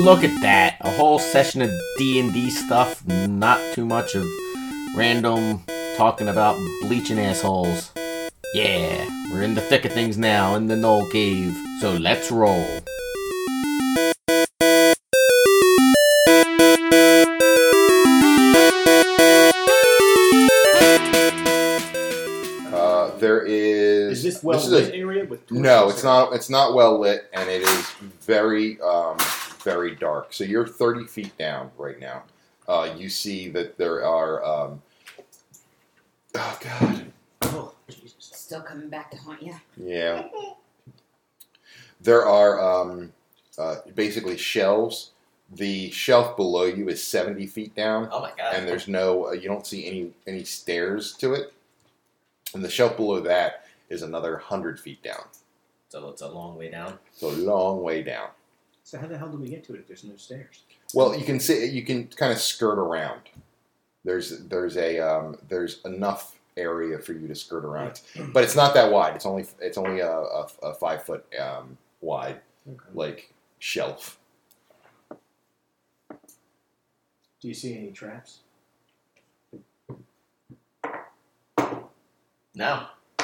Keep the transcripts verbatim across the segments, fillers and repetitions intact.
look at that. A whole session of D and D stuff, not too much of random talking about bleaching assholes. Yeah, we're in the thick of things now in the Knoll Cave, so let's roll. Uh, there is... Is this well this lit is a, area with torches? No, it's not. It's not well lit, and it is very, um, very dark. So you're thirty feet down right now. Uh, you see that there are... Um, oh, God. Oh, Jesus. Still coming back to haunt you? Yeah. There are um, uh, basically shelves. The shelf below you is seventy feet down. Oh my god. And there's no... Uh, you don't see any, any stairs to it. And the shelf below that is another one hundred feet down. So it's a long way down. It's a long way down. So how the hell do we get to it if there's no stairs? Well, you can see you can kind of skirt around. There's there's a um, there's enough area for you to skirt around, but it's not that wide. It's only it's only a, a, a five foot um, wide Okay. like shelf. Do you see any traps? No.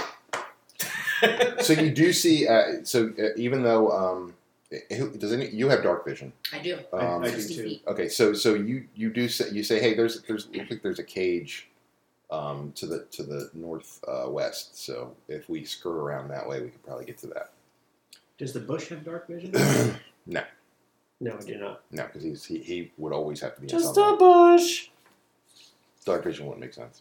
So you do see. Uh, so uh, even though um, who- does any you have dark vision? I do. Um, I do sixty too. feet. Okay, so so you you do say you say hey there's there's looks like there's a cage um, to the to the north uh, west. So if we skirt around that way, we could probably get to that. Does the bush have dark vision? No, No, I do not. no, because he's he, he would always have to be in Just a sunlight. bush. Dark vision wouldn't make sense.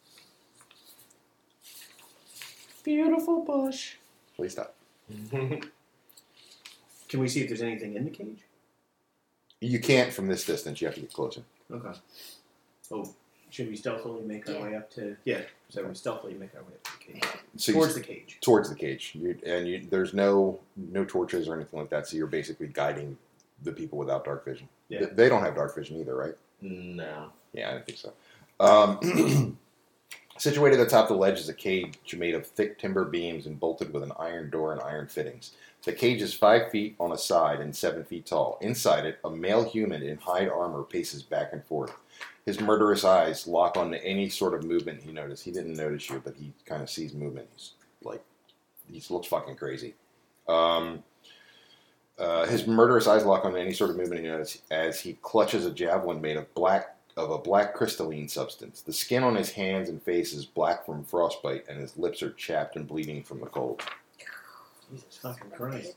Beautiful bush. Please stop. Can we see if there's anything in the cage? You can't from this distance. You have to get closer. Okay. Oh, should we stealthily make our Yeah. way up to... Yeah, so we stealthily make our way up to the cage. So Towards you, the cage. towards the cage, you, and you, there's no no torches or anything like that. So you're basically guiding the people without dark vision. Yeah. They, they don't have dark vision either, right? No. Yeah, I didn't think so. Um, situated atop the ledge is a cage made of thick timber beams and bolted with an iron door and iron fittings. The cage is five feet on a side and seven feet tall. Inside it, a male human in hide armor paces back and forth. His murderous eyes lock on to any sort of movement he noticed. He didn't notice you, but he kind of sees movement. He's like, he looks fucking crazy. Um, uh, his murderous eyes lock on to any sort of movement he noticed as he clutches a javelin made of black of a black crystalline substance. The skin on his hands and face is black from frostbite, and his lips are chapped and bleeding from the cold. Jesus fucking Christ.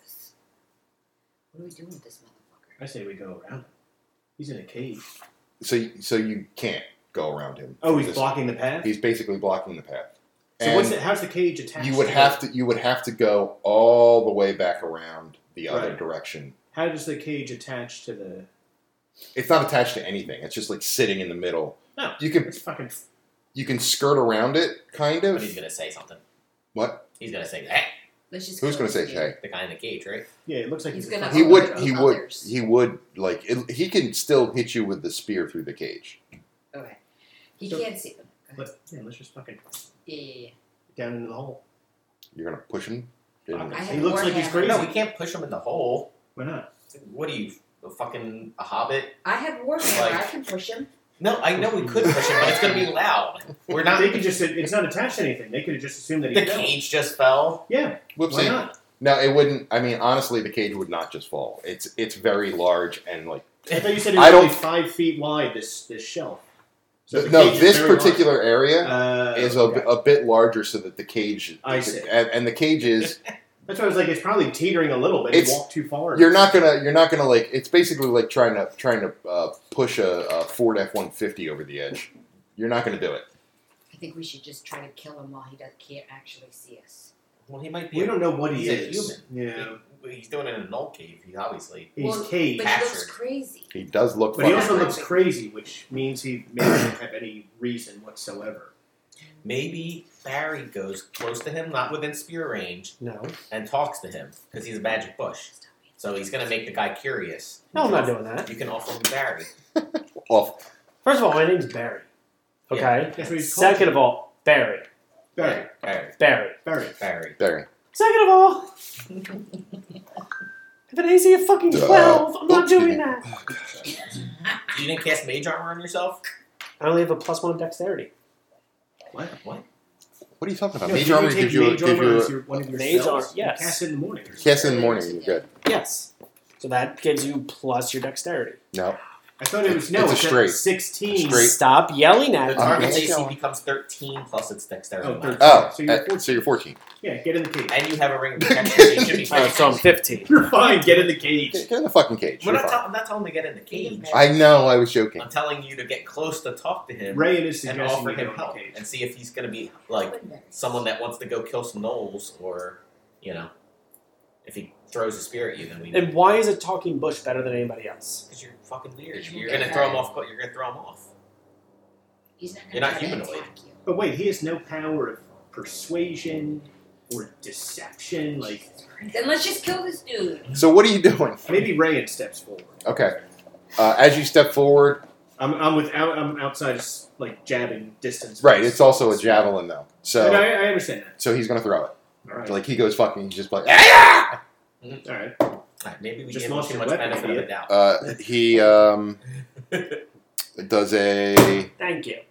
What are we doing with this motherfucker? I say we go around him. He's in a cage. So, so you can't go around him. Oh, he's This- blocking the path? He's basically blocking the path. So And what's it, how's the cage attached? you would to have the- to you would have to go all the way back around the other Right. direction. How does the cage attach to the... It's not attached to anything. It's just like sitting in the middle. No, You can it's fucking... you can skirt around it, kind But of. he's gonna say something. What? He's gonna say, hey, Let's just Who's go going to say with you. hey? the guy in the cage, right? Yeah, it looks like He's he's, gonna- a He fucking- would Other he would others. he would like it, he can still hit you with the spear through the cage. Okay. He So- can't see them. Go ahead. But, yeah, let's just fucking Yeah, yeah, yeah. down into the hole. You're gonna push him. in- Fuck. I He have looks like he's Warhammer. crazy. No, we can't push him in the hole. Why not? What are you, a fucking a hobbit? I have Warhammer. Like- I can push him. No, I know we could push him, but it's gonna be loud. We're not. They could just... It's not attached to anything. They could have just assumed that he The fell. cage just fell. Yeah, Whoopsie. why not? No, it wouldn't. I mean, honestly, the cage would not just fall. It's it's very large and like. I thought you said it I was only don't- five feet wide, this this shelf. So the no, cage is this very particular area large. Uh, is a, okay. a bit larger, so that the cage. I see. And, and the cage is. That's why I was like, it's probably teetering a little bit. It's- You walk too far. You're not gonna. You're not gonna like. It's basically like trying to trying to uh, push a, a Ford F one fifty over the edge. You're not gonna do it. I think we should just try to kill him while he does, can't actually see us. Well, he might be. We a- don't know what he he's a is. human. Yeah, He- he's doing it in a null cave. He obviously. he's Well, caged. But he looks Captured. crazy. He does look. But he fucking also crazy. looks crazy, which means he may not have any reason whatsoever. Maybe Barry goes close to him, not within spear range, No. and talks to him because he's a magic bush. So he's gonna make the guy curious. No, I'm not doing that. You can offer him Barry. Off. First of all, my name's Barry. Okay? That's what he's called. Second of all, Barry. Barry. Barry. Barry. Barry. Barry. Barry. Second of all, If an A C of fucking twelve, I'm not Oops, doing excuse that. You didn't cast mage armor on yourself? I only have a plus one dexterity. What? What? What are you talking about? No, Mage you armor take gives you, a, mage gives armor you as a, your, one of your Mage spells. armor, yes. You cast it in the morning. cast in the morning. You're good. Yes. So that gives you plus your dexterity. No. I thought it was no. It's a It's, at straight. sixteen. Straight. Stop yelling at The me. Um, target's A keep C going. becomes thirteen plus its dexterity. Oh, modifier. thirteen. Oh, So you're uh, fourteen. so you're fourteen. Yeah, get in the cage. And you have a ring of protection, so you should be Uh, fine. so I'm fifteen. You're fine. Get in the cage. Get, get in the fucking cage. We're You're not fine. tell- I'm not telling him to get in the cage. I know. I was joking. I'm telling you to get close to talk to him Ray is and suggesting offer you get him in help the cage. and see if he's going to be like someone that wants to go kill some gnolls, or you know, if he throws a spear at you, then we. And why is a talking bush better than anybody else? Because you're fucking weird. Because you You're get gonna throw him hurt. off, but you're gonna throw him off. He's not You're gonna not try to humanoid. attack you. But wait, he has no power of persuasion or deception. Like Then let's just kill this dude. So what are you doing? maybe Rayan steps forward. Okay. Uh, as you step forward, I'm I'm with out, I'm outside like jabbing distance. right? It's also a javelin though. And So I, I understand that. so he's gonna throw it. All right. Like he goes fucking. He's just like ah! All right. Alright, maybe we Just give him lost too your much weapon, benefit of a idiot. doubt. Uh, he um does a. Thank you.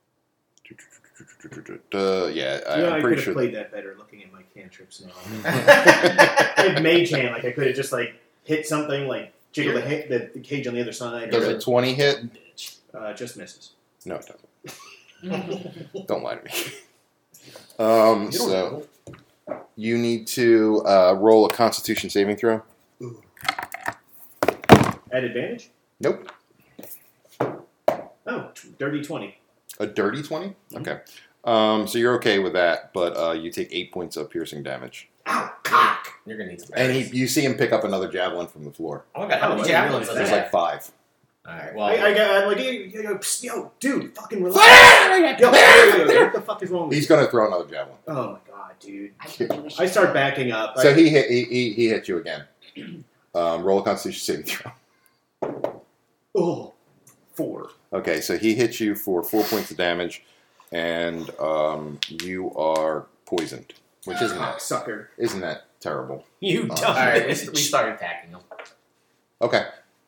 Uh, yeah, I, you know, I'm I could pretty have sure. played that better looking at my cantrips now. I had mage hand, like I could have just like hit something, like jiggle the, hit, the, the cage on the other side. Does a twenty hit? Uh, just misses. No, it doesn't. Don't lie to me. Um, so you need to uh, roll a Constitution saving throw. At advantage? Nope. Oh, t- dirty twenty. A dirty twenty. Okay. Um, so you're okay with that, but uh, you take eight points of piercing damage, Ow, cock! You're gonna need some. and he, berries. you see him pick up another javelin from the floor. Oh my god, how Oh, many I didn't javelins realize does There's he that. like five. Alright, well, I, I got I'm like, yo, yo, yo, psst, yo, dude, fucking relax. Ah! yo, yo, yo, yo, what the fuck is wrong with He's you? gonna throw another javelin. Oh my god, dude. I told you we should I start backing up. So I, he hit. He, he, he hit you again. Um, roll a Constitution saving throw. oh, four. Okay, so he hits you for four points of damage, and um, you are poisoned, which isn't that Sucker. isn't that terrible? You Oh. dumb alright, we, bitch. we started attacking him. Okay.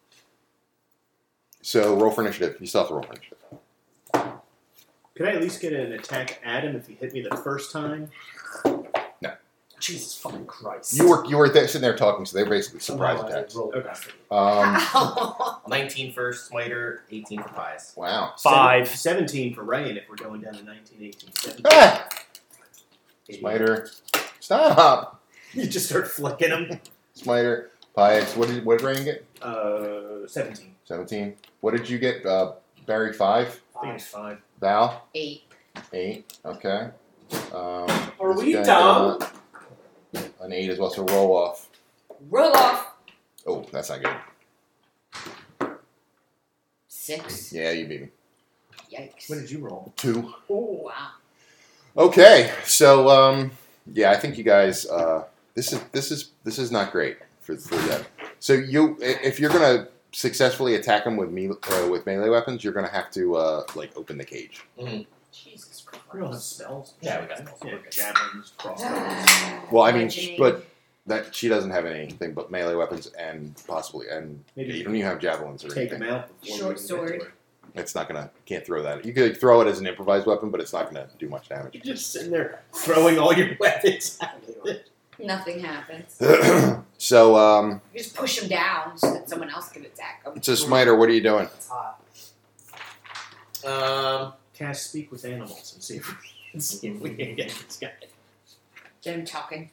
So roll for initiative. You still have to roll for initiative. Could I at least get an attack at him if he hit me the first time? Jesus fucking Christ. You were you were there, sitting there talking, so they're basically surprise Somehow I attacks. rolled Okay. best. Um, nineteen for Smiter, eighteen for Pies. wow. Five. Seven, seventeen for Ryan if we're going down to nineteen, eighteen, seventeen. Ah! Smiter, stop. You just start flicking him. Smiter, Pies. What did what did Ryan get? Uh, seventeen. Seventeen. What did you get? Uh, Barry five. I think it's five. Val Eight. eight. Okay. Um, Are this we guy dumb? got An eight as well. So roll off. Roll off. Oh, that's not good. Six. Yeah, you beat me. What Yikes. did you roll? Two. Oh, wow. Okay, so um, yeah, I think you guys. Uh, this is this is this is not great for for them. So you, i- if you're gonna successfully attack them with me uh, with melee weapons, you're gonna have to uh, like open the cage. Jesus We don't have Christ. spells. Yeah, we got spells. Yeah, javelins, crossbows. Well, I mean, Bludgeoning. sh- but that she doesn't have anything but melee weapons and possibly and Maybe you don't even have javelins or take anything. them out before Short we can get to sword. her. It's not gonna. You can't throw that. You could throw it as an improvised weapon, but it's not gonna do much damage. You're just sitting there throwing all your weapons at it. Nothing happens. so, um, You just push him down so that someone else can attack him. so Smiter, what are you doing? It's hot. Um, Cast speak with animals and see if we can, see if we can get this guy. Get him talking.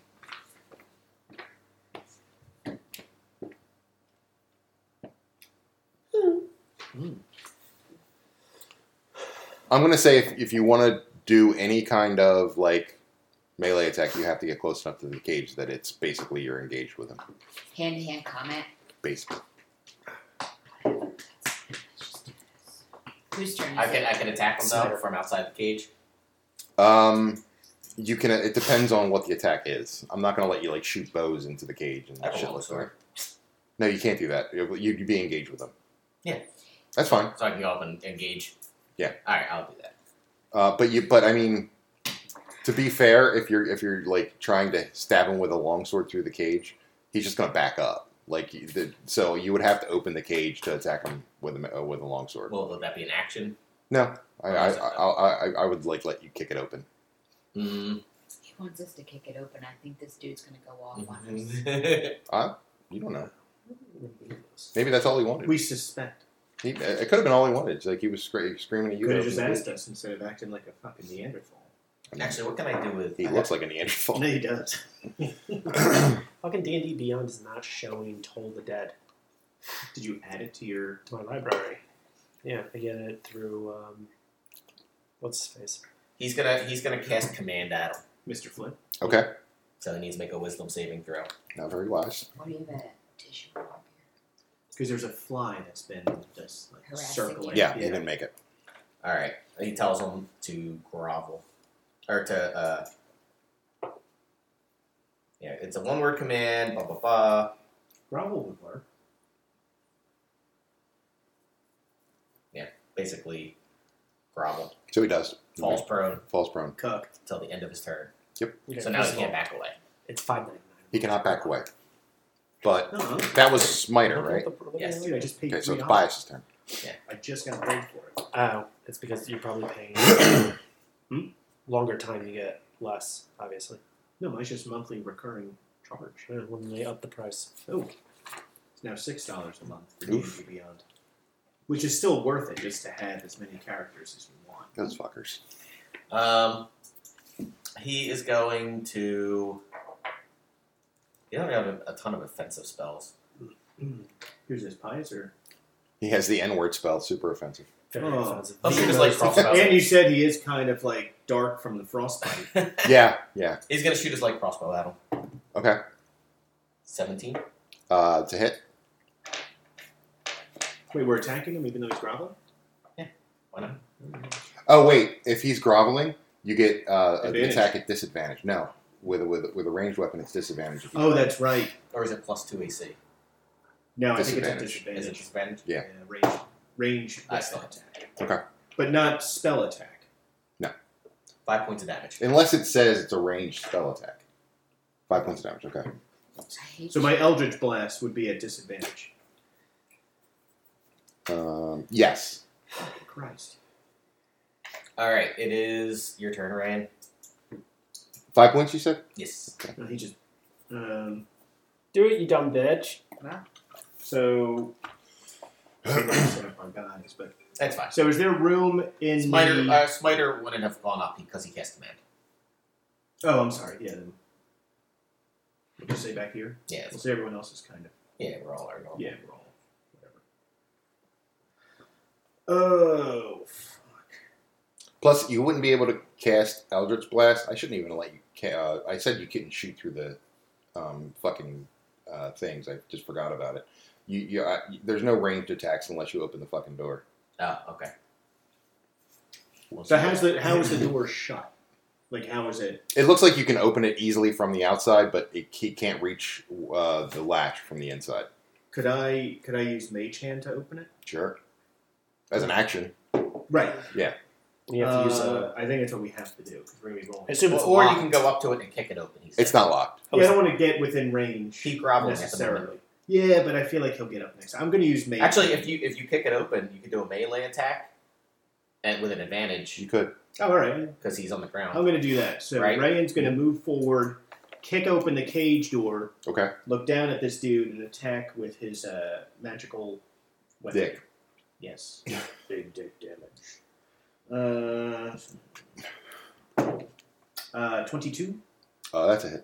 I'm gonna say if, if you want to do any kind of like melee attack, you have to get close enough to the cage that it's basically you're engaged with him. Hand to hand combat. Basically, Whose turn is I can it? I can attack him though from outside the cage. um, you can. It depends on what the attack is. I'm not gonna let you like shoot bows into the cage and I have a shit long like sword. that. No, you can't do that. You- You'd be engaged with them. Yeah. That's fine. So I can go up and engage. Yeah. Alright, I'll do that. Uh, but you, but I mean, to be fair, if you're if you're like trying to stab him with a longsword through the cage, he's just gonna back up Like, the, so you would have to open the cage to attack him with a uh, with a longsword. Well, would that be an action? No, I Or I, is it I, I, I I would like let you kick it open. Mm. He wants us to kick it open. I think this dude's gonna go off on Mm-hmm. us. You don't know. Maybe that's all he wanted. We suspect. He, it could have been all he wanted. It's like he was scre- screaming at you. Could have to just open the asked cage. us instead of acting like a fucking Neanderthal. Actually, what can I do with? He looks like a Neanderthal. No, he does. Fucking D and D Beyond is not showing Toll the Dead Did you add it to your? to my library. Yeah, I get it through um, what's his face? He's gonna he's gonna cast command at him, Mister Flint. Okay, so he needs to make a wisdom saving throw. not very wise. What do you have? Tissue paper? Because there's a fly that's been just like Harassing circling. Yeah, he didn't make it. All right. He tells him to grovel, or to uh. Yeah, it's a one word command. Blah blah blah. Grovel would work. Basically, grovel, So he does. falls prone Falls prone. Cuck. till the end of his turn. Okay, So now first he of can't all, back away. It's five ninety nine. He cannot back away. But No, no. that was Smiter, right? Yes. Dude, I just paid Okay, so three it's dollars. Bias's turn. I just got paid for it. Oh, it's because you're probably paying Hmm? longer time. You get less, obviously. No, mine's just monthly recurring charge. Yeah, when they up the price. Oh, it's now six dollars a month for D and Oof. D Beyond, which is still worth it just to have as many characters as you want. Those fuckers. Um, he is going to. You don't have a, a ton of offensive spells. Who's this, Pies or? He has the N-word spell, super offensive. Very Oh. offensive. I'll shoot his like crossbow. And you said he is kind of like dark from the frostbite. Yeah, yeah. He's gonna shoot his like crossbow at him. Okay. Seventeen. Uh, to hit. Wait, we're attacking him even though he's groveling? Why not? Oh wait, if he's groveling, you get uh, an Advantage. attack at disadvantage. No, with a, with a, with a ranged weapon, it's disadvantage. if you Oh, grovel. that's right. Or is it plus two A C? No, I think it's a Disadvantage. Is it disadvantage. disadvantage? Yeah. range, range I weapon still- attack. Okay. But not spell attack. Five points of damage. Unless it says it's a ranged spell attack. Five points of damage. Okay. I hate So my Eldritch Blast would be at disadvantage. Um, yes. Christ. All right, it is your turn, Ryan. Five points, you said? Yes. No, he just. Um, Do it, you dumb bitch. so. I think I set up our guys, but That's fine. so is there room in Smiter, the? uh, Smiter wouldn't have gone up because he cast command. Oh, I'm sorry. Yeah. Then. We'll just say back here. Yeah, We'll it's- say everyone else is kind of. yeah, we're all our normal. Yeah, we're all whatever. Oh, fuck. Plus, you wouldn't be able to cast Eldritch Blast. I shouldn't even let you. Ca- uh, I said you couldn't shoot through the um, fucking uh, things. I just forgot about it. You, you, uh, there's no ranged attacks unless you open the fucking door. Oh, okay. We'll So see. how's the how is the door shut? Like how is it? It looks like you can open it easily from the outside, but it he can't reach uh, the latch from the inside. Could I could I use Mage Hand to open it? Sure. As an action. Right. You have to use a. Uh, I think that's what we have to do because we're gonna be rolling. I assume it's or you locked. can go up to it and kick it open. He said. It's not locked. Yeah, I don't want to get within range Keep groveling at the necessarily. moment. Yeah, but I feel like he'll get up next. I'm going to use Mage. Actually, if you if you kick it open, you could do a melee attack, and with an advantage You could. oh, all right, because he's on the ground. I'm going to do that. So Right. Ryan's going to move forward, kick open the cage door, Okay. look down at this dude, and attack with his uh, magical weapon. Dick. Yes, big dick damage. Uh, uh, twenty-two Uh, that's a hit.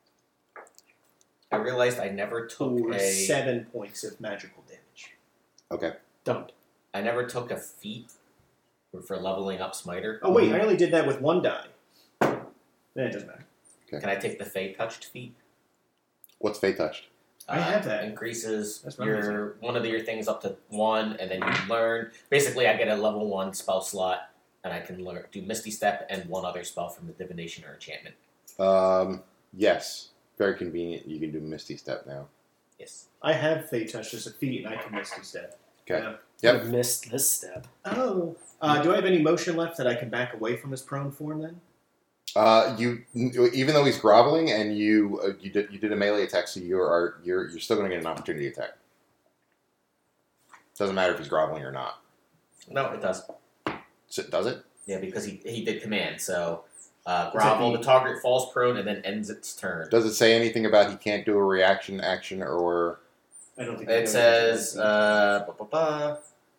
I realized I never took for a seven points of magical damage. Okay. Don't. I never took a feat for, for leveling up Smiter. Oh wait, I only did that with one die. Yeah, it doesn't matter. Can I take the Fey touched feat? What's Fate Touched? I have that. Increases That's what I'm your one of the, your things up to one, and then you learn. Basically, I get a level one spell slot, and I can learn do Misty Step and one other spell from the divination or enchantment. Um, yes. Very convenient. You can do Misty Step now. Yes. I have Fate Touch as a feat, and I can Misty Step. Okay. Yeah. Yep. I missed this step. Oh. Uh, do I have any motion left that I can back away from his prone form then? Uh, you even though he's groveling and you uh, you did you did a melee attack, so you are you're you're still going to get an opportunity attack. Doesn't matter if he's groveling or not. No, it does. So, does it? Yeah, because he he did command. So uh, grovel, the target falls prone and then ends its turn. Does it say anything about he can't do a reaction action or? I don't think It says. Uh, ba, ba, ba.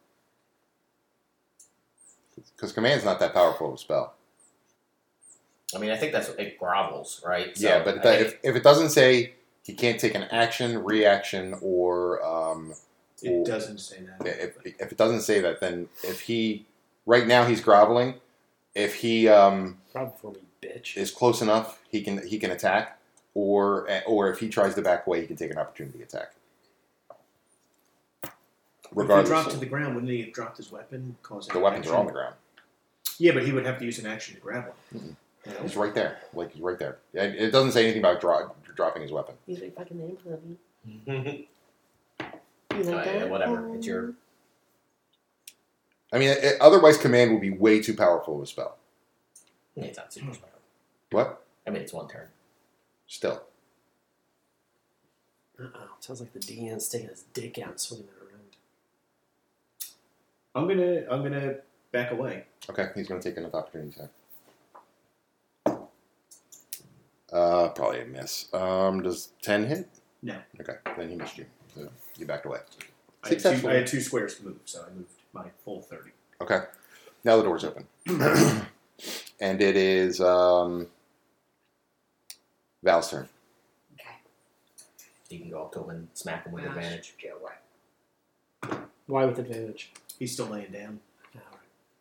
Because command's not that powerful of a spell. I mean, I think that's it grovels, right? So yeah, but I that, think if if it doesn't say he can't take an action, reaction, or um, it or- doesn't say that. If, if it doesn't say that, then if he right now he's groveling, if he um, Problem for me, bitch. is close enough, he can he can attack, or or if he tries to back away, he can take an opportunity attack. If he Regardless, dropped to the ground, wouldn't he have dropped his weapon? Causing the weapons action? are on the ground. Yeah, but he would have to use an action to grab one. Mhm. You know? He's right there, like he's right there. And it doesn't say anything about dro- dropping his weapon. He's like fucking name for me. Uh, You like yeah, that? whatever. It's your. I mean, it, otherwise, command would be way too powerful of a spell. Yeah, it's not super powerful. What? I mean, it's one turn. Still, Uh-oh. Sounds like the D M's taking his dick out and swinging it around. I'm gonna I'm gonna back away. okay. He's going to take another opportunity attack. Uh, probably a miss. Um, does ten hit? No. Okay, then he missed you. So you backed away. I had, two, Successfully. I had two squares to move, so I moved my full thirty. Okay. Now the door's open. And it is um, Val's turn. Okay. You can go up to him and smack him with Gosh, advantage. Joe, what? Why with advantage? He's still laying down. All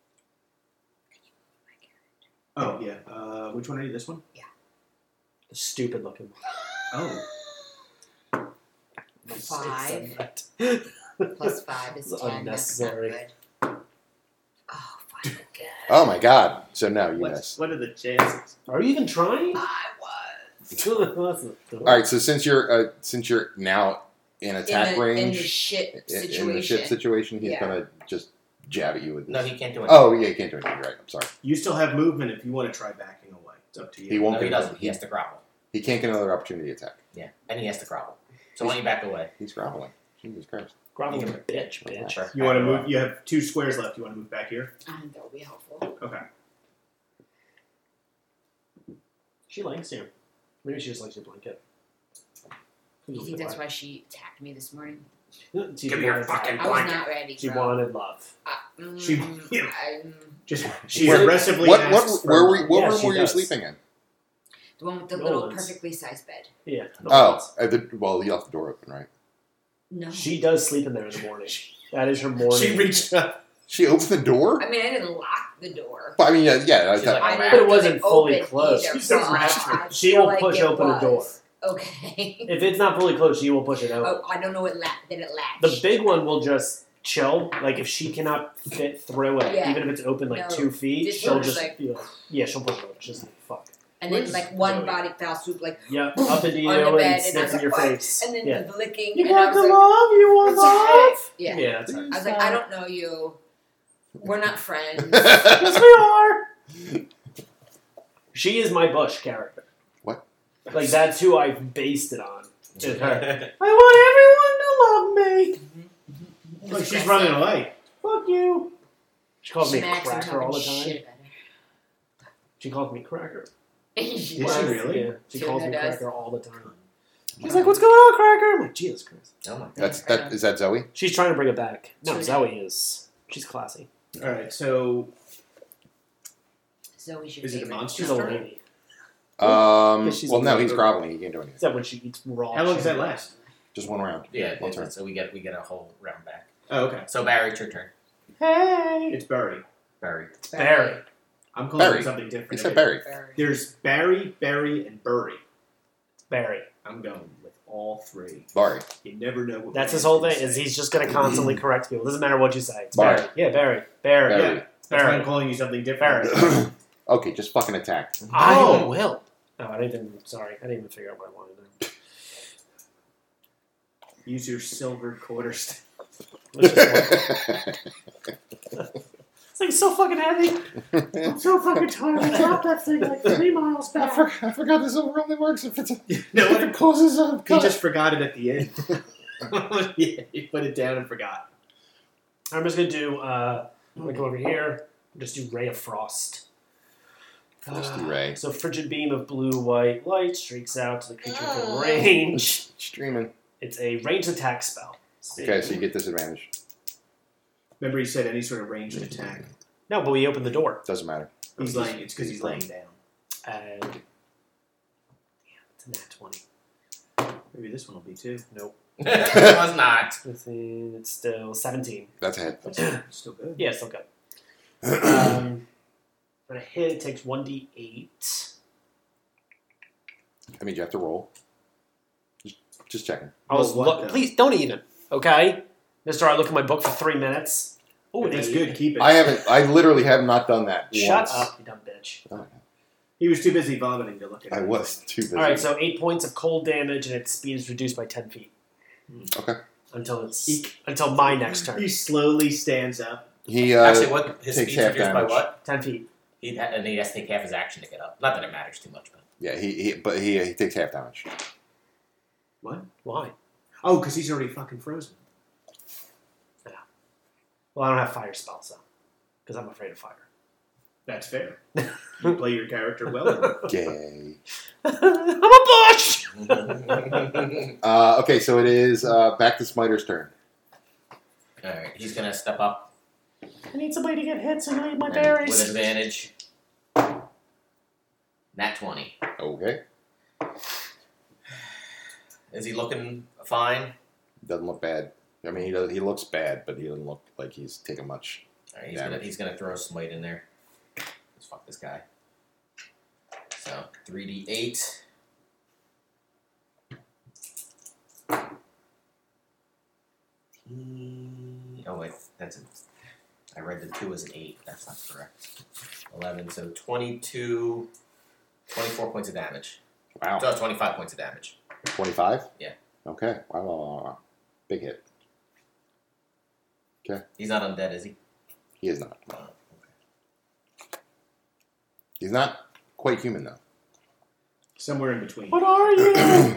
right. Oh yeah. Uh, which one are you? This one? The stupid looking Oh. Five. one. Plus five is It's ten. That's not unnecessary. good. Oh, fucking good. Oh my god. So no, you What, miss. what are the chances? Are you even trying? I was. All right, so since you're uh, since you're now in attack in the, range, in the shit i- situation. in the ship situation, he's Yeah. gonna just jab at you with this. No, he can't do anything. Oh yeah, he can't do anything. You're right. I'm sorry. You still have movement if you want to try backing away. It's up to you. He won't No, get he another, doesn't. He has to grovel. He can't get another opportunity attack. Yeah, and he has to grovel. So why don't you back away? He's groveling. Jesus Christ. Grovel You a can- bitch, bitch. Sure. You want to Back move? away. You have two squares left. You want to move back here? I think that would be helpful. Okay. She likes you. Maybe she just likes your blanket. You think that's why she attacked me this morning? She Give me your wanted- fucking I was not ready. She bro. wanted love. Uh, mm, She- I'm- Just she What- aggressively What asks what for where were love. what Yeah, room she were you does. sleeping in? the one with the No little one's. perfectly sized bed. Yeah. no Oh, offense. uh, the, well, you left the door open, right? No. She does sleep in there in the morning. That is her morning. She reached up. She opened the door. I mean, I didn't lock the door. But, I mean, yeah, yeah. I She's thought- like, I But didn't it wasn't leave it fully open closed. either, She's so a rat. I She feel will like push it open a door. was. Okay. If it's not fully closed, she will push it open. Oh, I don't know what la- did it latch. The big one will just chill. Like if she cannot fit through it, Yeah. even if it's open like No. two feet, This she'll one's just like- be like, yeah, she'll push it over. She's like, fuck. and then Where's like one Zoe? body fell swoop like Yeah, up into you on the and bed, and I was sniffing like, your what? face. And then yeah. the licking. You and I got was the like, love. You want "What's love. up?" Yeah. Yeah, that's her. I was like, I don't know you. We're not friends. Yes, we are. She is my Bush character. What? Like that's who I based it on. Is her. I want everyone to love me. Like she's running away. Fuck you. She calls me a Smacks and cracker all the talking time. shit She calls me cracker. about her. Did she Well, really? Yeah, she She calls me does. cracker all the time. She's like, "What's going on, cracker?" I'm like, "Jesus Christ." Oh my god. That's that. Is that Zoe? She's trying to bring it back. No, True. Zoe is. She's classy. All right. So Zoe's your Is it a favorite. monster? She's a lady. Um. Because she's Well, a no, little he's bit- groveling. He can't do anything. Except when she eats raw. how long does chicken. that last? Just one round. Yeah, One it's- turn. so we get we get a whole round back. Oh, okay. So Barry, it's your turn. Hey, It's Barry. Barry. it's Barry. I'm calling Barry. it something different. He said Barry. Barry. There's Barry, Barry, and Burry. It's Barry. I'm going with all three. Barry. You never know what. That's his Barry's whole gonna thing. Is say. he's just going to constantly correct people. Doesn't matter what you say. It's Barry. Barry. Yeah, Barry. Barry. Barry. Yeah. That's why I'm Barry. calling you something different. Barry. Okay, just fucking attack. I Oh. will. Oh, I didn't. even- Sorry, I didn't even figure out what I wanted to do. Use your silver quarter staff. Let's just- It's like so fucking heavy. I'm so fucking tired. I dropped that thing like three miles I, back. for, I forgot this only works if it's a, No, if it causes a he cut. just forgot it at the end. Yeah, he put it down and forgot. I'm just gonna do. Uh, I'm gonna go over here. Just do Ray of Frost. Frosty Ray. So frigid beam of blue white light streaks out to the creature within range. Streaming. It's a ranged attack spell. Okay, so you get disadvantage. Remember, he said any sort of ranged attack. No, but we opened the door. Doesn't matter. He's laying. It's because he's laying down. And yeah, it's a nat twenty. Maybe this one will be too. Nope. it was not. Within, it's still seventeen. That's a hit. Still good. Yeah, still good. Um, when I hit, it takes one d eight. I mean, you have to roll. Just, just checking. I was Roll what, look. though? Please don't even. Okay, Mister I look at my book for three minutes. Oh, That's good. Keep it. I haven't. I literally have not done that. Shut once. up, you dumb bitch. Oh, He was too busy vomiting to look at it. I was too busy. All right, so eight points of cold damage, and its speed is reduced by ten feet. Okay. Until it's Eek. until my next turn. He slowly stands up. He uh, Actually, what his takes speed's half reduced by damage. what? Ten feet. He ha- and he has to take half his action to get up. Not that it matters too much, but yeah, he, he but he he takes half damage. What? Why? Oh, because he's already fucking frozen. Well, I don't have fire spells though, because I'm afraid of fire. That's fair. You play your character well. Gay. I'm a bush. Uh, okay, so it is uh, back to Smiter's turn. all right, he's gonna step up I need somebody to get hit, so I need my and berries. with advantage. Nat twenty. Okay. Is he looking fine? Doesn't look bad. I mean, he does, he looks bad, but he doesn't look like he's taking much. All right, he's gonna Damage. he's gonna throw a smite in there. Let's fuck this guy. So three d eight. Oh wait, that's a. I read the two as an eight. That's not correct. Eleven. So twenty-two. twenty-four points of damage. Wow. So twenty-five points of damage. twenty-five? Yeah. Okay. Wow, wow, wow, wow. Big hit. He's not undead, is he? He is not. Oh, He's not quite human, though. Somewhere in between. What are you?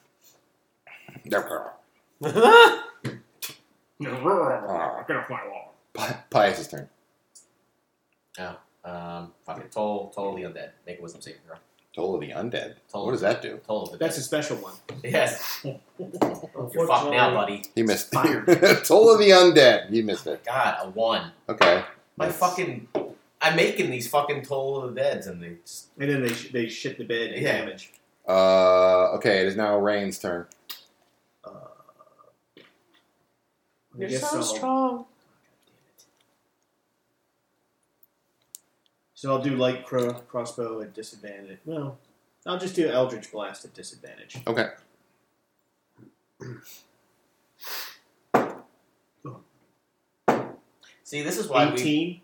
Get off my lawn. Pi- Pius' turn. Oh. Um. Fuck it. Toll. Toll the undead. Make a wisdom saving throw. Toll of the Undead. Toll What does that do? Toll of the That's a dead. special one. Yes. You're fucked now, buddy. He missed Fire. it. Toll of the Undead. He missed it. God, a one. Okay. My That's- fucking. I'm making these fucking Toll of the Deads, and they just. And then they sh- they shit the bed and Yeah. damage. Uh, okay, it is now Rain's turn. Uh, I You're guess so I'll- strong. So I'll do light cro- crossbow at disadvantage. Well, I'll just do Eldritch Blast at disadvantage. Okay. See, this is why we. eighteen.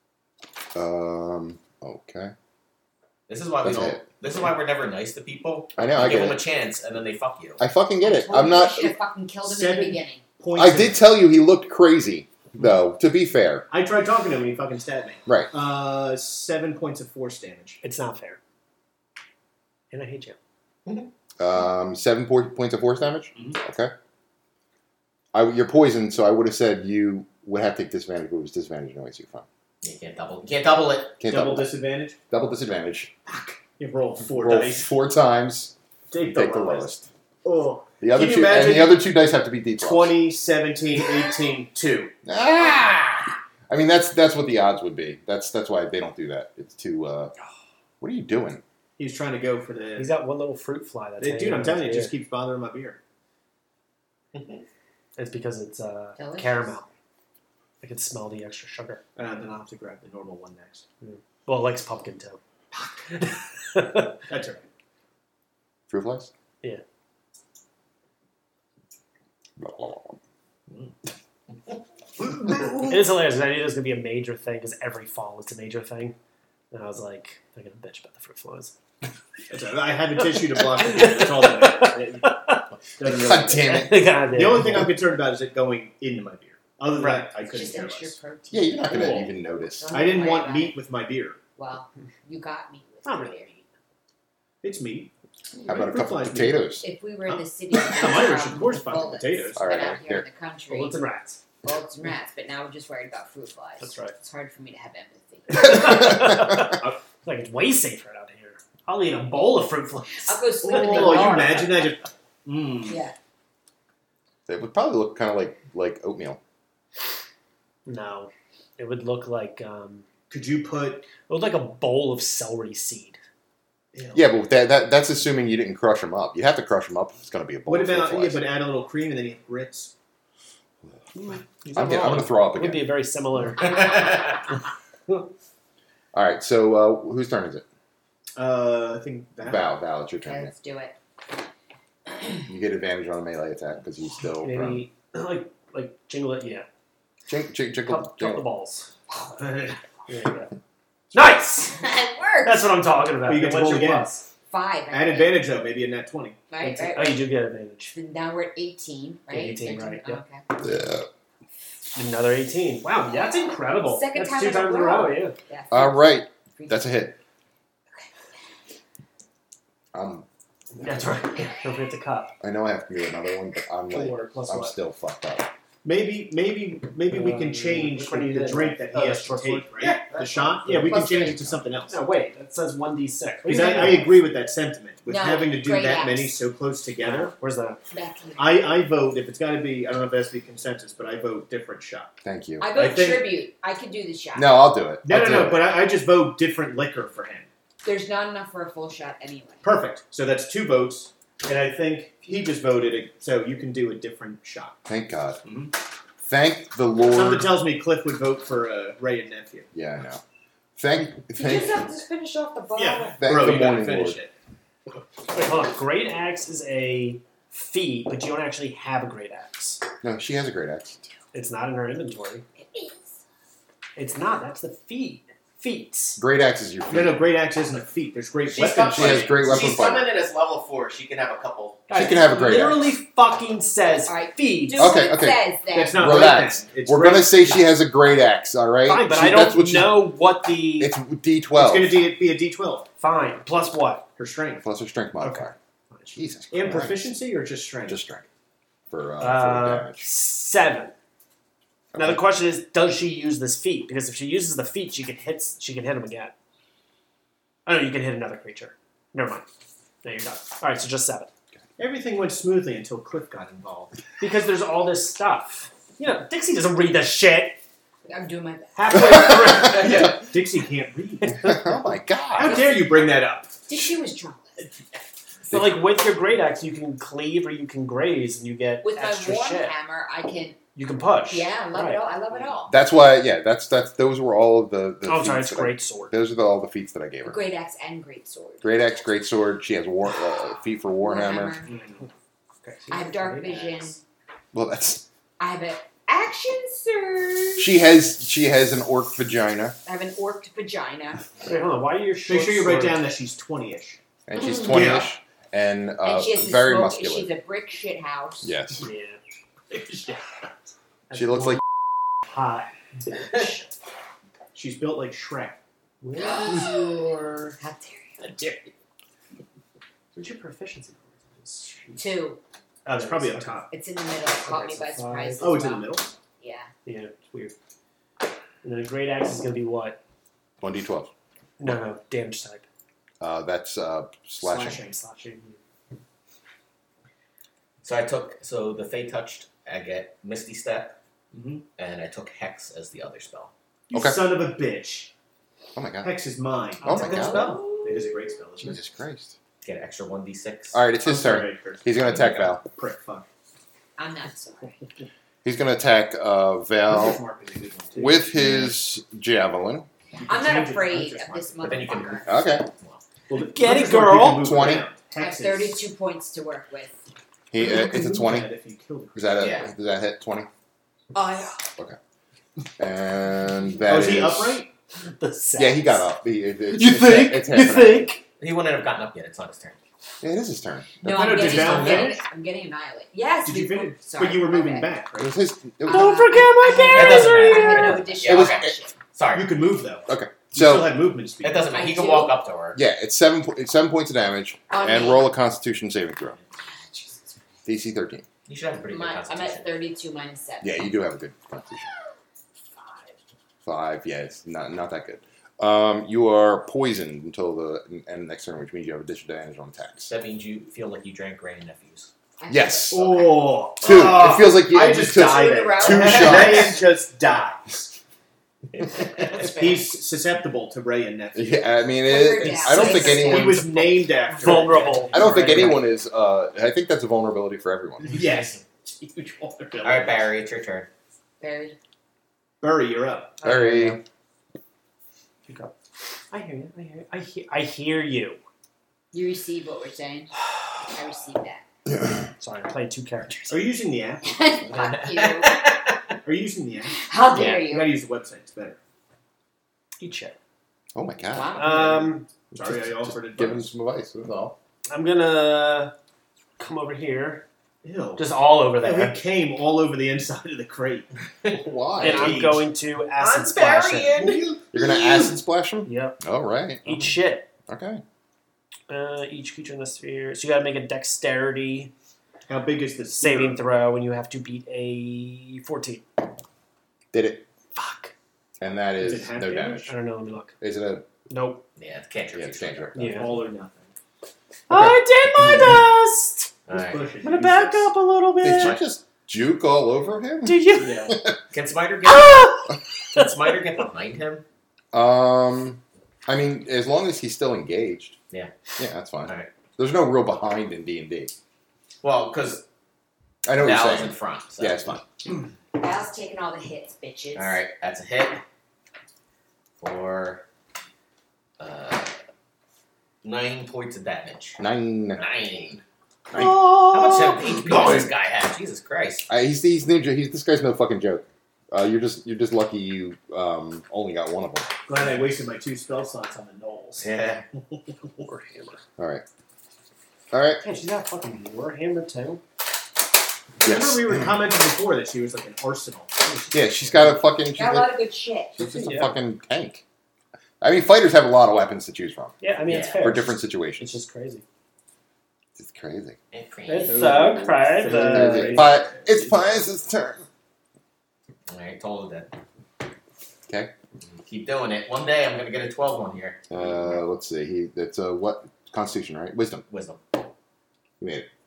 Um, okay. This is why we That's don't. it. This is why we're never nice to people. I know, You I give get them a it. chance, and then they fuck you. I fucking get it. Told I'm you not. I should have fucking killed him in Seven. the beginning. Points I of- did tell you he looked crazy, though, to be fair. I tried talking to him and he fucking stabbed me. Right. Uh, seven points of force damage. It's not fair. And I hate you. Um, seven po- points of force damage? Mhm. Okay. I, you're poisoned, so I would have said you would have to take disadvantage, but it was disadvantage anyway, so you're fine. You can't double. You can't double it. Can't Double double, disadvantage. double disadvantage. You roll four Roll dice. four times, Take the take the lowest. lowest. Oh. The other Can you two, and imagine? the other two dice have to be D twelve. twenty, seventeen, eighteen, two. Ah! I mean, that's that's what the odds would be. That's that's why they don't do that. It's too. Uh, what are you doing? He's trying to go for the. He's got one little fruit fly that's Dude, hanging I'm in telling you, his it just ear. keeps bothering my beer. It's because it's uh, Delicious. caramel. I can smell the extra sugar. Uh, then I'll have to grab the normal one next. Well, it likes pumpkin too. That's all right. Fruit flies? Yeah. It is hilarious. I knew this was gonna be a major thing because every fall it's a major thing, and I was like, they're gonna bitch about the fruit flies. That's all right. I have a tissue to block it. That's all that matters. It doesn't really God damn it. God damn. The only thing I'm concerned about is it going into my beer. Other than Right. that, I It's couldn't just care extra less. protein. Yeah, you're not gonna Cool. even notice. I didn't Don't want worry meat about with my beer. Well, you got meat with Not your really. beer. It's meat. How about a Fruit couple flies, potatoes? If we were in Huh? the city, we'd I'm Irish, have of course, fucking bullets. potatoes. All right, But out here here. in the country, Bullets and rats. bullets and rats. But now we're just worried about fruit flies. That's right. It's hard for me to have empathy. It's like it's way safer out here. I'll eat a bowl of fruit flies. I'll go sleep in the Oh, you yard. imagine that? Just, mm. Yeah. It would probably look kind of like like oatmeal. No, it would look like um, Could you put? it would look like a bowl of celery seed. Yeah, but that, that that's assuming you didn't crush them up. You have to crush them up if it's going to be a bowl. What of about fruit yeah? flies. But add a little cream and then you have grits. He's I'm, not get- I'm wrong. going to throw up It would be again. a very similar. All right, so uh, whose turn is it? Uh, I think that. Val, Val, it's your Okay, turn. let's do it. You get advantage on a melee attack because he's still prone. Maybe like like jingle it, yeah. Jink, jink, jinkle, Cup, cup the jingle. balls. There you go. Nice. it works. That's what I'm talking about. But you get to What's roll your again. plus? Five. I Add think. advantage though, maybe a net twenty. Right, That's right, it. right. Oh, you do get advantage. So now we're at eighteen, right? Yeah, eighteen, right, Oh, yeah. okay. Yeah. Another eighteen. Wow, that's incredible. Second that's time two in a times in a row. row. Yeah. Yeah. All right, Free- that's a hit. Um, That's right. Don't forget the cup. I know I have to do another one, but I'm like, Four plus I'm what? still fucked up. Maybe, maybe, maybe we Um, can change which the, one do you the did? drink that he Oh, has to short take, sword? right? Yeah, the that's shot. fine. Yeah, we can Plus change three. it to something else. No, wait. That says one d six. Because I, I agree with that sentiment. With No, having to do great that axe. many so close together, Where's that? Back in the- I, I vote if it's got to be. I don't know if it has to be consensus, but I vote different shot. Thank you. I vote I think- tribute. I could do the shot. No, I'll do it. No, I'll no, do no. it. But I, I just vote different liquor for him. There's not enough for a full shot anyway. Perfect. So that's two votes, and I think he just voted it. So you can do a different shot. Thank God. Mhm. Thank the Something Lord. tells me Cliff would vote for uh, Ray and nephew. Yeah, I know. Thank, You thank, just have to finish off the bottle. Yeah, thank bro, the you gotta morning finish Lord. it. Wait, hold on. Great axe is a feat, but you don't actually have a great axe. No, she has a great axe. It's not in her inventory. It is. It's not. That's the feat. Feats. Great axe is your feet. No, no, great axe isn't a feat. There's great She's weapons. got She has great weapon She's fighting. coming in as level four. She can have a couple. She can have a great Literally axe. fucking says All right. feats. Do Okay, what okay. it says then. That's not Relax. right then. It's We're great- gonna say she has a great axe, all right? Fine, but She- I that's don't what she- know what the. It's D twelve It's going to be a D twelve. Fine. Plus what? Her strength. plus her strength modifier. Jesus And Christ. proficiency or just strength? Just strength for, uh, for Uh, damage. seven. Now the Okay. question is, does she use this feat? Because if she uses the feat, she can hit. She can hit him again. Oh no, you can hit another creature. Never mind. No, you're done. All right, so just seven. Everything went smoothly until Cliff got involved. Because there's all this stuff. You know, Dixie doesn't read this shit. I'm doing my best. Halfway through. Yeah, Dixie can't read. Oh my God! How dare you bring that up? Dixie was drunk. So like with your great axe, you can cleave or you can graze, and you get With my extra warm shit. hammer, I can. You can push. Yeah, I love Right. it all. I love it all. That's why, yeah. That's that's those were all of the. the Oh, I'm sorry, feats it's that I- great sword. those are the, all the feats that I gave A her. great axe and great sword. Great axe, great sword. She has war uh, feat for Warhammer. Okay. I have dark vision. Well, that's I have an action surge. she has she has an orc vagina, I have an orc vagina. Wait, hold on. Why are your short Make sure you write sword- down that she's twenty-ish. and she's Mm. twenty-ish and, uh, and she has this very smoke- muscular. She's a brick shit house. Yes, Yeah. she looks like hot bitch. She's built like Shrek. Where's your How dare you? where's your proficiency? Two. Oh, It's probably up top. It's in the middle. It caught me Okay, by so surprise. five. Oh, as it's in the well. middle? Yeah. Yeah, it's weird. And then a great axe is gonna be what? one d twelve. No, no, damage type. Uh, that's uh, slashing. Slashing. Slashing. So I took so the Fey touched. I get Misty Step, Mhm. and I took Hex as the other spell. You Okay. son of a bitch. Oh my God! Hex is mine. Oh my That's a good God. spell. It is a great spell, isn't it? Jesus Christ! Get an extra one d six. All right, it's I'm his turn. sorry, Chris. He's gonna attack Val. Prick, fuck. I'm not sorry. He's gonna attack uh, Val Mark is a good one, too. with his javelin. I'm Change not it. afraid Just of mark this it. But then you can- motherfucker. Okay. Well, Get it, Hunter's mark, you girl. can move twenty. around. I have Hex is- thirty-two points to work with. He You uh, can it's a move twenty. that if you kill her. Is that a Yeah. does that hit twenty? Oh, yeah. And that Oh, is is he upright? The sex. Yeah, he got up. He, it, it's, You it's, think? It's You half an think? He wouldn't have gotten up yet. It's not his turn. Yeah, it is his turn. No, No, I'm no, did getting, Val I'm getting, finish? I'm getting annihilated. Yes. Did you we- finish? Sorry. But you were moving okay. back, It was right? his. It was, Don't forget my I parents doesn't are matter. had here. no additional It was- action. Sorry. You could move though. okay. You still So had movement speed. It doesn't matter. He I can do. walk up to her. yeah, it's seven. po- It's seven points of damage, On and me. roll a Constitution saving throw. Jesus. D C thirteen. You should have a pretty good My, I'm constitution. at thirty-two minus seven. Yeah, you do have a good Constitution. Five. Yeah, it's not not that good. Um, you are poisoned until the end of next turn, which means you have disadvantage on attacks. That means you feel like you drank Granny Nephews. I- Yes. Oh, Two. oh, It feels like you I you just took died. Two in a row. two Ryan shots. just dies. That's fair. He's susceptible to Ray and nephew. Yeah, I mean, Hundred it, down. I don't think Six. anyone. He was named after Vulnerable. I don't think Right. anyone is. Uh, I think that's a vulnerability for everyone. Yes. Huge vulnerability. All right, Barry, it's your turn. Barry. Barry, you're up. Barry. I hear you. I hear you. I hear, I hear you. You receive what we're saying. I received that. Sorry, I played two characters. Are you using the app? Fuck you. Are you using the app? How dare You you? gotta use the website. It's better. Eat shit. Oh my god. Wow. Um, Sorry, I offered it. Give him some advice. That's all. I'm gonna come over here, Ew. just all over Yeah, there, we came all over the inside of the crate. Why? and I'm Age. going to acid I'm splash it. burying. You're gonna acid splash him? Yep. All right. Eat shit. Okay. Uh, each creature in the sphere. So you gotta make a dexterity How big is this saving throw, and you have to beat a fourteen. Did it? Fuck. And that Is is it half no damage? damage. I don't know. Let me look. Is it a? Nope. Yeah, it's cantrip. Yeah, it's cantrip. Yeah. All or nothing. I did my best. All right. Push it. I'm gonna back up a little Did bit. you just juke all over him? Do you? Yeah. Can Smiter get? Ah! Can Smiter get behind him? Um, I mean, as long as he's still engaged. Yeah. Yeah, that's fine. All right. There's no real behind in D and D. Well, because I know what Val you're is saying. in front. So. Yeah, it's fine. Val's taking all the hits, bitches. All right, that's a hit for uh, nine points of damage. Nine. Nine. Oh. How much H P does this guy have? Jesus Christ. I, he's he's ninja. He's this guy's no fucking joke. Uh, you're just you're just lucky you um, only got one of them. Glad I wasted my two spell slots on the gnolls. Yeah. Warhammer. All right. All right. Yeah, she's got a fucking Warhammer too. Yes. Remember we were commenting before that she was like an arsenal. Yeah, she's got a fucking. She's, Got a a, lot of good shit. she's just a Yeah. fucking tank. I mean, fighters have a lot of weapons to choose from Yeah, I mean it's Yeah. fair. for different It's situations. just crazy. It's crazy. It's All so crazy. Crazy. But it's Pius' turn. right, told her that. Okay. Keep doing it. One day I'm gonna get a twelve one here. Uh, let's see. He that's a what Constitution, right? Wisdom. Wisdom. You made it.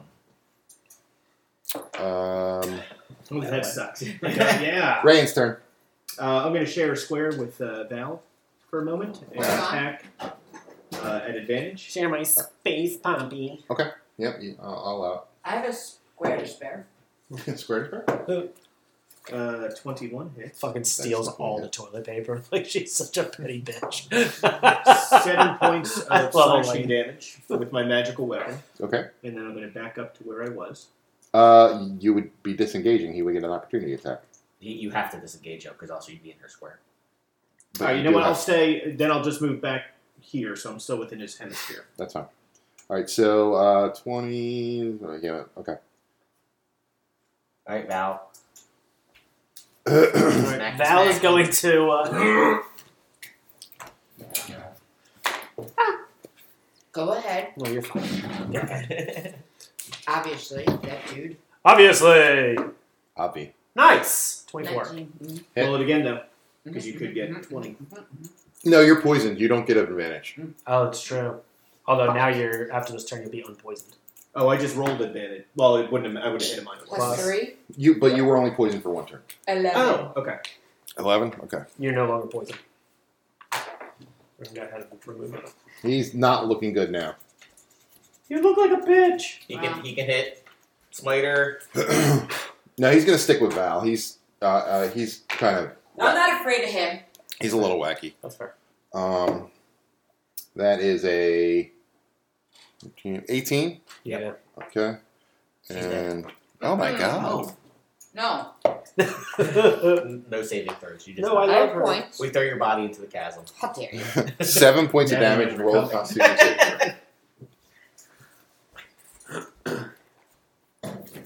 Um, Oh, that sucks. Yeah. Rayan's turn. Uh, I'm going to share a square with uh, Val for a moment and Okay. attack uh, at advantage. Share my space poppy. Yep. You, I'll, I'll allow I have a square to spare. it. Square to square. Uh, twenty-one hits. Fucking steals fucking all good. the toilet paper. Like she's such a petty bitch. Seven points I of love slashing it. damage with my magical weapon, Okay. and then I'm going to back up to where I was. Uh, you would be disengaging. He would get an opportunity attack. He, you have to disengage though, because also you'd be in her square. But All right, you do know what? I'll have- stay. Then I'll just move back here, so I'm still within his hemisphere. That's fine. All right. So uh, twenty. uh, Yeah. Okay. All right, Val. All right. Smack, Val is smack. going to. Uh, Go ahead. no, you're fine. Obviously, that dude. Obviously. Avi. Nice. Twenty-four. nineteen. Hit. Roll it again, though, because you could get Mhm. twenty. No, you're poisoned. You don't get an advantage. Oh, it's true. Although now you're after this turn, you'll be unpoisoned. Oh, I just rolled advantage. Well, it wouldn't have. I would have hit him on it. Plus Plus. three. You, but you were only poisoned for one turn. Eleven. Oh, okay. Eleven. Okay. You're no longer poisoned. We're gonna go ahead and remove it. He's not looking good now. You look like a bitch. He Wow. can he can hit Smiter. No, he's gonna stick with Val. He's uh, uh, he's kind of I'm not afraid of him. he's a little wacky. That's fair. Um, that is a eighteen. Yeah. Okay. And oh my Mm. god. No. No saving throws. You just No, I I love have her. points. we throw your body into the chasm. How dare you? Seven points of Never damage and roll a recover. Constitution saving throw.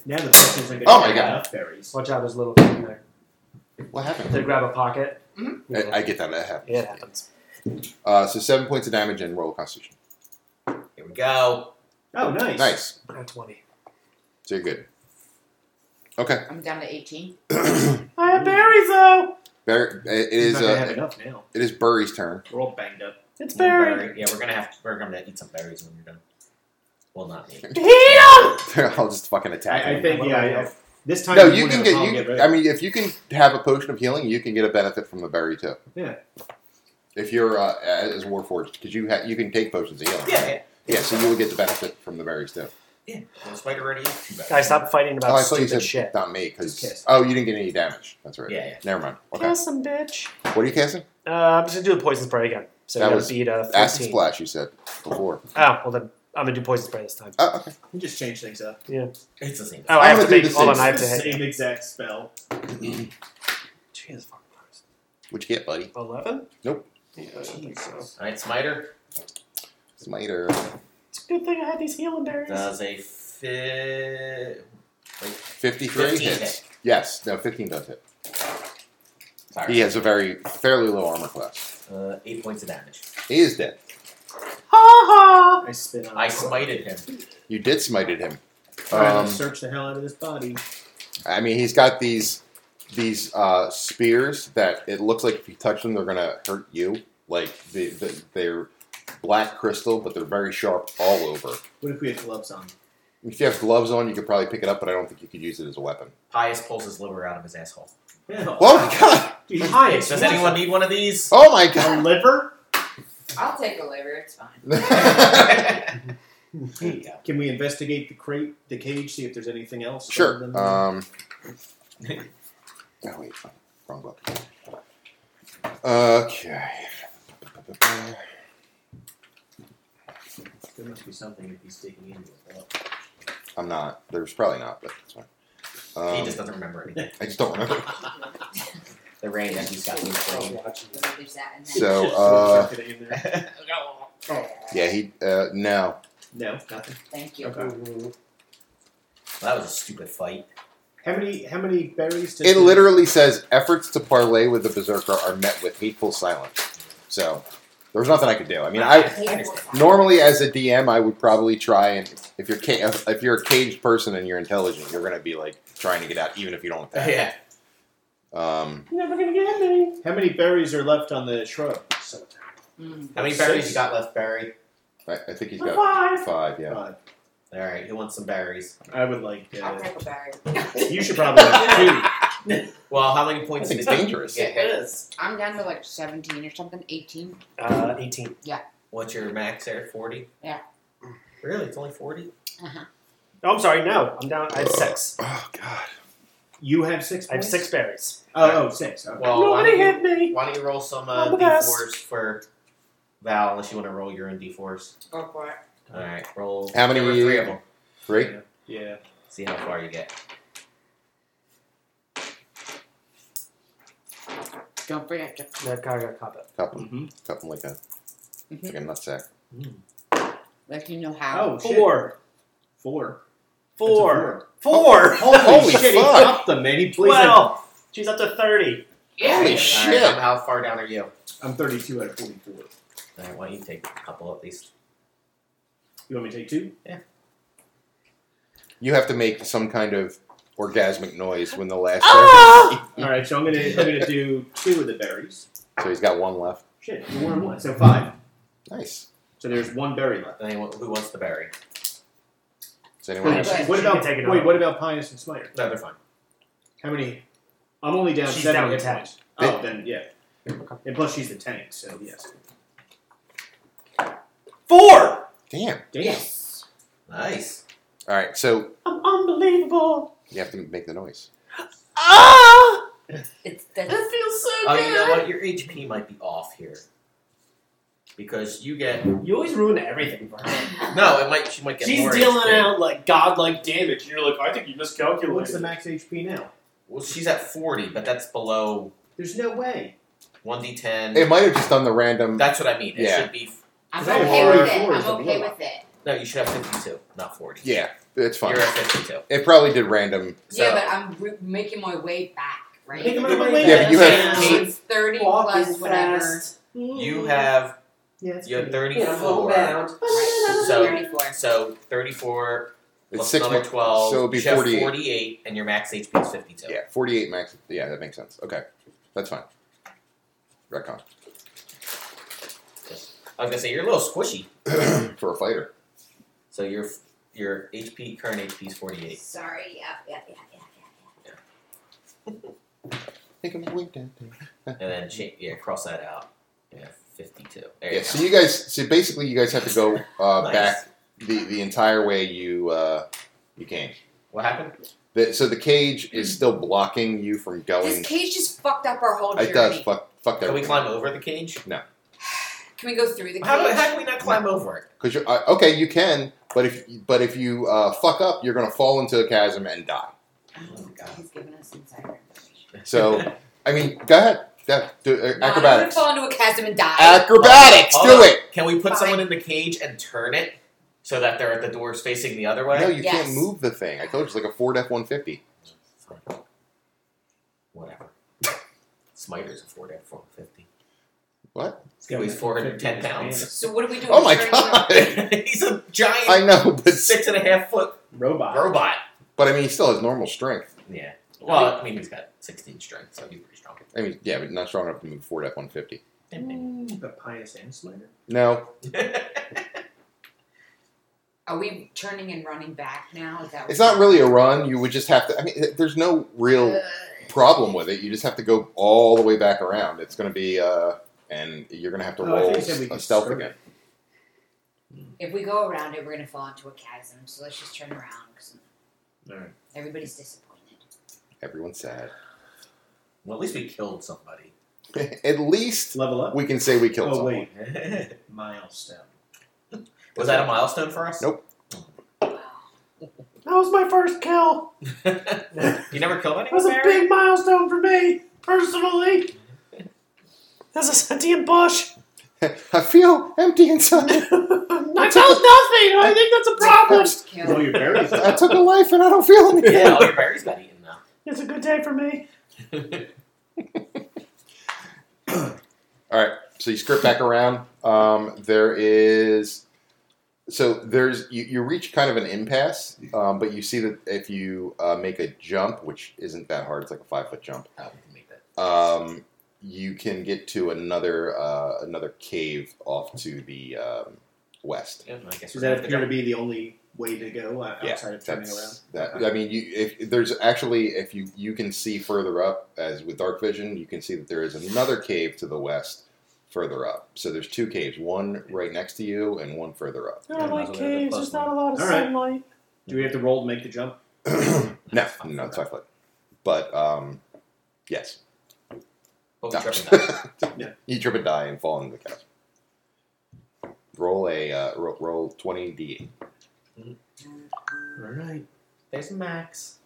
Now the person isn't going to Oh my have God. enough berries. Watch out, there's a little thing there. What happened? They grab a pocket. I, I get that. That happens. Yeah, it happens. Uh, so seven points of damage and roll Constitution. Here we go. Oh, nice. Nice. At twenty. So you're good. Okay. I'm down to eighteen. I have berries though. Bear, it He's is not going to have uh, enough now. it is Burry's turn. We're all banged up. It's One berry. berry. Yeah, we're gonna have to, we're gonna eat some berries when you're done. Well, not me. I'll just fucking attack I, I him. think, yeah, I, I, this time No, we you wouldn't can have a get problem you. rid I of it. mean, if you can have a potion of healing, you can get a benefit from the berry too. Yeah. If you're uh, as Warforged, because you ha- you can take potions of healing. Yeah, yeah. Yeah, so you will get the benefit from the berries too. Yeah. Well, Spider already ate two berries. Guys, stop fighting about Oh, I thought you stupid said shit. not me, Just because kiss. oh, you didn't get any damage. That's right. Yeah, yeah. Never mind. Okay. Kill some bitch. What are you casting? Uh, I'm just gonna do the poison spray again. So That we gotta was beat uh, Acid fourteen. splash. You said before. Oh, well then I'm gonna do poison spray this time. Oh, okay. We just change things up. It's the same. Oh, I I'm have to gonna do make. the Hold on, same- I have the to hit. same exact spell. Jesus fucking Christ. What'd you get, buddy? Eleven. Nope. Yeah, Jesus. Alright, Smiter Smiter. It's a good thing I had these healing berries. does a fi- wait, Fifty-three fifteen hits. hit. Yes. No, fifteen does hit. Sorry. He has a very fairly low armor class. Uh, eight points of damage. He is dead. Ha ha! I spit on I it. smited him. You did smited him. Alright, Um, let's search the hell out of this body. I mean, he's got these these uh, spears that it looks like if you touch them, they're gonna hurt you. Like they, they, they're black crystal, but they're very sharp all over. What if we had gloves on? If you have gloves on, you could probably pick it up, but I don't think you could use it as a weapon. Pius pulls his liver out of his asshole. Yeah. Oh my god! Dude, hi, Does anyone need one of these? Oh my a god! liver? I'll take a liver. It's fine. There you go. Can we investigate the crate, the cage, see if there's anything else? other Sure. than- Um. Oh wait, wrong book. Okay. There must be something if he's digging into it. Well, I'm not. There's probably not, but that's fine. he Um, just doesn't remember anything. I just don't remember. The rain that he's got in his brain. There's that in there. So, Just uh, throw something in there. Yeah, he. Uh, no. No, nothing. Thank you. Okay. Well, that was a stupid fight. How many? How many berries? Does It the- literally says efforts to parlay with the berserker are met with hateful silence. So there's nothing I could do. I mean, I normally as a D M, I would probably try and if you're ca- if you're a caged person and you're intelligent, you're gonna be like trying to get out even if you don't attack. Yeah. Um, You're never gonna get me. How many berries are left on the shrub? Mm. How many Six. berries you got left, Barry? I, I think he's For got five. five. Yeah. Five. Alright, who wants some berries? I would like. I'll Uh, take a berry. you should probably have two. Well, how many points I think is it's dangerous. Yeah, It is. I'm down to like seventeen or something. eighteen. Uh, eighteen. What's your max there? forty? Yeah. Really? It's only forty? Uh-huh. Oh, I'm sorry. No, I'm down. I have six. Oh god. You have six. I have Points? six berries. Oh, oh, six. Okay. Well, why Nobody don't, you, hit me. why don't you roll some I'm uh, the D best. fours for Val, unless you want to roll your own D fours. Go for it. Alright, roll How many there were were you- three of them. Three. Yeah. See how far you get. Don't forget to. That guy got caught up. Cup them. Mm-hmm. Cup them like a Mhm. like a nutsack. Let you know how. Oh, shit. Four. Four. Four. Four. Holy, Holy shit! He fuck. upped them, man. He pleased. Twelve. She's up to thirty. Yeah. Holy Alright, shit! how, how far down are you? I'm thirty-two out of forty-four. Alright, why don't you take a couple at least? You want me to take two? You have to make some kind of orgasmic noise when the last. Ah! All right, so I'm gonna I'm gonna do two of the berries. So he's got one left. Shit, one and one, so five. Nice. So there's one berry left. Anyone, who wants the berry? Does anyone Wait, have? But- what She about can take it wait? all. What about Pinus and Smiter? No, they're fine. How many? I'm only down She's seven down hit ten. points. Oh, then yeah. And plus she's the tank, so yes. Four. Damn. Damn. Yes. Nice. All right. So I'm unbelievable. you have to make the noise. Ah! It's that's, feels so Oh, you know what? Your H P might be off here. Because you get You always ruin everything for her. no, it might she might get She's more dealing H P. out like godlike damage, and you're like, I think you miscalculated. What's the max H P now? Well, she's at forty, but that's below There's no way. one d ten. It might have just done the random. That's what I mean. It Yeah. should be. I'm Because I have okay with it. forty-four as I'm the okay blow. with it. No, you should have fifty-two, not forty. Yeah, it's fine. You're at fifty-two. It probably did random. So, yeah, but I'm re- making my way back, right? Making my Yeah, way but back. Yeah, but you have- So it's thirty Walking plus whatever. fast. you have Yeah, it's you have pretty- Yeah, thirty-four. homebound. Right. So- thirty-four. So thirty-four It's plus six another mo- twelve. so it'd be you should have forty-eight. forty-eight, and your max H P is fifty-two. Yeah, forty-eight max. Yeah, that makes sense. Okay, that's fine. Retcon I was gonna say you're a little squishy. for a fighter. So your your H P current H P is forty-eight. Sorry. Yeah, yeah, yeah, yeah, yeah. Take him away down there. And then cha- yeah, cross that out. Yeah, fifty-two. There Yeah, you so go. you guys, so basically, you guys have to go uh, Nice. back the, the entire way you uh, you came. What happened? The, so the cage is still blocking you from going. This cage just fucked up our whole journey. It does. Fuck, fuck that. Can we climb over the cage? Can we go through the cage? How do, how do we not climb over it? Because you're uh, okay. You can, but if but if you uh, fuck up, you're gonna fall into a chasm and die. Oh my god. He's giving us insider information. So I mean, go ahead. Yeah, do, uh, No, I'm gonna acrobatics. fall into a chasm and die. Acrobatics. Hold Do on. it. Can we put Fine. someone in the cage and turn it so that they're at the doors facing the other way? No, you Yes. can't move the thing. I told you it's like a Ford F one fifty. Whatever. Smiter's a Ford F one fifty. What? It's got Weighs like four hundred ten fifty pounds. So what do we do? Oh We my turn god! it He's a giant I know, but six and a half foot Robot. robot. but I mean, he still has normal strength. Yeah. Well, I mean, he's got sixteen strength, so he's pretty strong. I mean, yeah, but not strong enough to move a Ford F one fifty. The Pious and Slider. No, Are we turning and running back now? Is that it's not really a run. You would just have to. I mean, there's no real problem with it. You just have to go all the way back around. It's going to be, uh, and you're going to have to Oh, I roll think you said we a could stealth skirt again. If we go around it, we're gonna fall into a chasm. So let's just turn around. Cause Alright. everybody's disappointed. Everyone's sad. Well, at least we killed somebody. At least Level up. we can say we killed Oh someone. wait, milestone. Was that a milestone for us? Nope. Wow. That was my first kill. You never killed That anyone, was a Barry? big milestone for me, personally. There's a sentient bush. I feel empty inside. I felt nothing. I think that's a problem. First Oh, kill. your berries. I took a life and I don't feel anything. Yeah, all your berries got eaten now. It's a good day for me. All right, so you skirt back around. Um, there is, so there's you, you reach kind of an impasse, um, but you see that if you uh, make a jump, which isn't that hard, it's like a five foot jump. Oh, we can make that. Um, you can get to another uh, another cave off to the um, west. Yeah, I guess Does we're that gonna have appear to to be the only way to go uh, Yeah, outside of turning around? That's, that, I mean, you if there's actually if you you can see further up as with dark vision, you can see that there is another cave to the west, further up. So there's two caves, one right next to you and one further up. I Yeah, don't might like as well go to the caves. close There's not a one. lot of All right. sunlight. Do we have to roll to make the jump? no, no, it's five foot. But um, yes, Oh, No. trip and die. you trip and die and fall into the chasm. Roll a uh, ro- roll twenty d eight. All right. There's Max.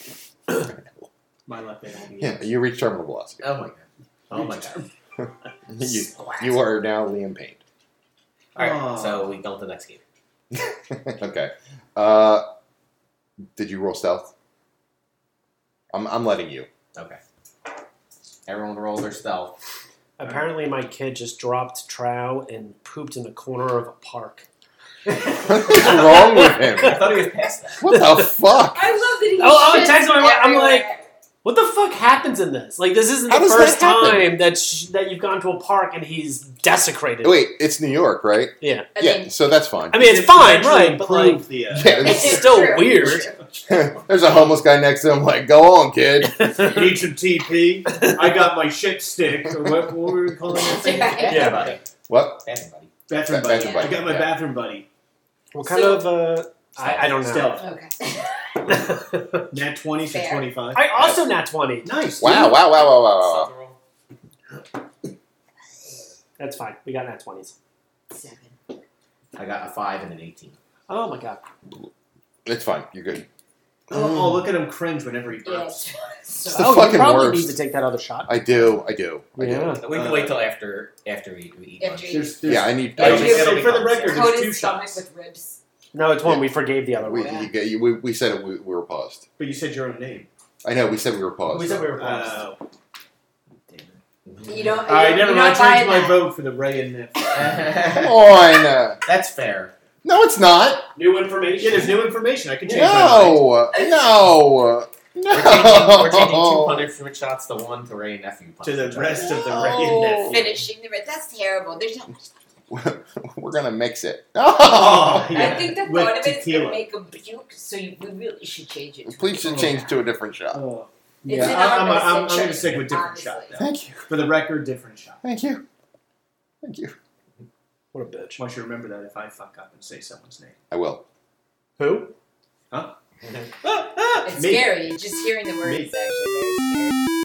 My left hand. Yeah, you reach terminal velocity. Oh my god. Oh my god. you, you are now Liam Payne. Alright, Aw. so we go to the next game. Okay. Uh, did you roll stealth? I'm I'm letting you. Okay. Everyone roll their stealth. Apparently, my kid just dropped trow and pooped in the corner of a park. What's wrong with him? I thought he was past that. What the fuck? I love that he. Oh, oh, shits text my wife. I'm like- everywhere. What the fuck happens in this? Like, this isn't How the does first that happen? time that sh- that you've gone to a park and he's desecrated. Wait, it's New York, right? Yeah. And Yeah, then- so that's fine. I mean, it's To fine, eventually right? But like, improve the, uh, Yeah, it's it's, still True. weird. there's a homeless guy next to him. Like, go on, kid. Need some T P? I got my shit stick. Or what, what were we calling that thing? Yeah. Yeah, buddy. What? Bathroom buddy. Bathroom Ba- buddy. bathroom I buddy, got my yeah. bathroom buddy. What kind So- of? Uh, I, I don't know. Stealth. Okay. Nat twenty, so Fair. twenty-five. I also nat twenty. Nice. Wow! Wow! Wow! Wow! Wow! Wow! Stealth roll. That's fine. We got nat twenties. Seven. I got a five and an eighteen. Oh my god. It's fine. You're good. Oh, oh, look at him cringe whenever he burps. Yes. So, The oh, fucking you probably worst. need to take that other shot. I do. I do. I Yeah. do. We can Uh, wait till after after we, we eat If lunch. you- There's, there's, Yeah, I need. Yeah, I It'll be- just, just it'll say be for the fun. record, coat there's two his stomach shots. with ribs. No, it's one Yeah. we forgave the other We, one. you, get- you, we, we said it. We, we were paused. But you said your own name. I know. We said we were paused. We said we were paused. Oh. Damn it. You don't. All right, you never don't mind. buy Change my that. vote for the Ray and Nip. Come on. uh, That's fair. No, it's not. New information. Yeah, there's new information. I can change my mind. No. No. No. We're changing, we're changing two punishment shots to one to Ray and nephew To the punishment rest of the No. Ray and Nip. Finishing the rest. That's terrible. There's not much. We're gonna mix it. Oh, I yeah. think the With thought of it is tequila. going to make him puke, so you, we really should change it. To Please should change to a different shot. Oh. It's Yeah, an I'm, I'm, honest I'm, I'm going to interest, stick with different honestly. shot. Though. Thank you. For the record, different shot. Thank you. Thank you. What a bitch. I want you to remember that if I fuck up and say someone's name. I will. Who? Ah, It's Me. scary. Just hearing the word Me. is actually very scary.